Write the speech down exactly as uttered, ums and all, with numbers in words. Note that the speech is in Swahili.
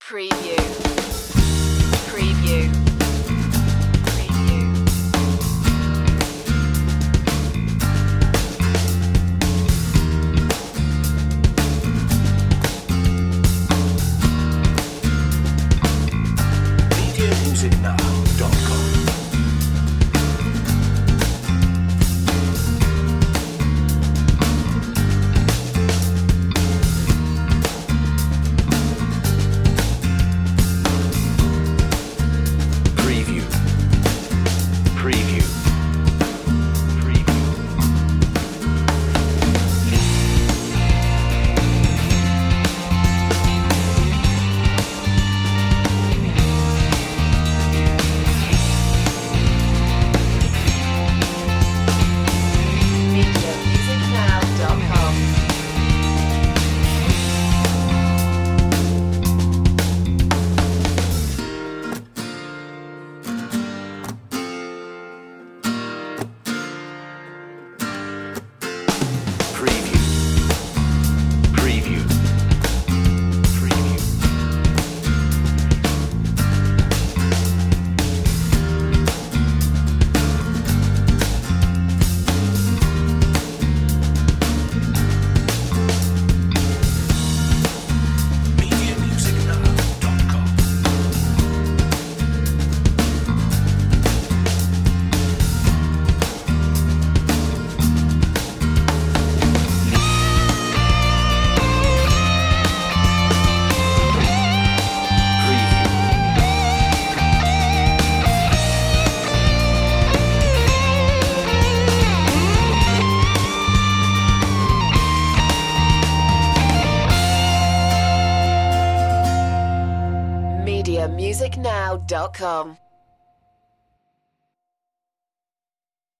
Preview. Preview. Preview. media music now dot com. Preview. Preview. Preview. media music now dot com. Preview. Preview. Preview. media music now dot com. Preview. media music now dot com.